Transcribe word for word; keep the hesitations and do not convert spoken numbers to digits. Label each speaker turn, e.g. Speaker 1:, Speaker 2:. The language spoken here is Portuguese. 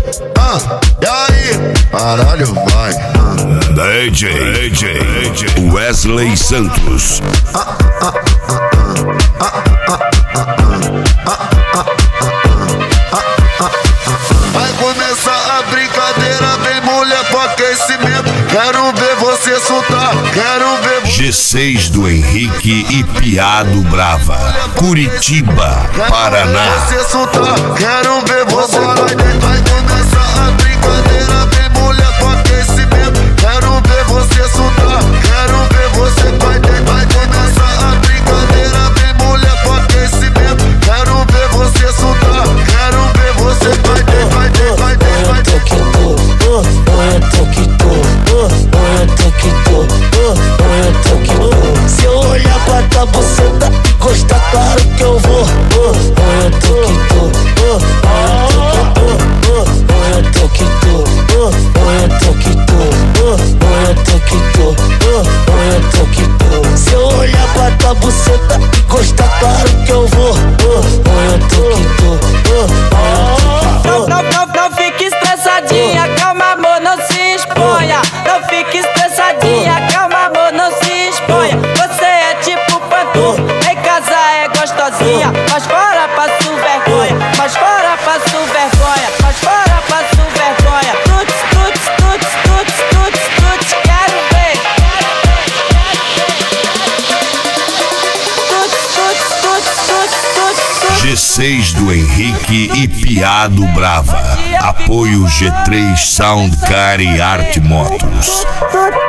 Speaker 1: Ah, e aí? Caralho, vai. Ah.
Speaker 2: D J, D J, D J Wesley Santos.
Speaker 1: Ah, ah, ah, ah, ah, ah, ah, ah, ah. Vai começar a brincadeira, vem mulher pro aquecimento. Quero ver você soltar, quero ver você...
Speaker 2: G seis do Henrique e Piado Brava, Curitiba, Paraná.
Speaker 1: Quero ver você soltar, quero ver você lá dentro. Vai começar a brincadeira, vem mulher pro aquecimento. Quero ver você soltar, quero ver você vai dentro. Vai começar a brincadeira, vem mulher pro aquecimento. Quero ver você soltar, quero ver você vai dentro, vai dentro, vai dentro, vai dentro.
Speaker 3: Se eu olhar pra tua buceta e gostar, claro que eu vou. Olha toquito, olha toquito, olha toquito, olha toquito, olha toquito. Se eu olhar pra tua buceta e gostar, claro que eu vou. Olha toquito,
Speaker 4: Não, não, não, não fique estressadinha, calma amor, não se exponha. Não fique estressadinha, calma amor, não se exponha. Você é tipo pantu, em casa é gostosinha, mas fora passo vergonha, mas fora passo vergonha, mas fora passo vergonha. Tuts, tuts, tuts, tuts, tuts, tuts, quero ver. Tuts, tuts, tuts, tuts, tuts, tuts.
Speaker 2: G seis do Henrique e Piado Brava. Apoio G três Soundcar e Arte Motos.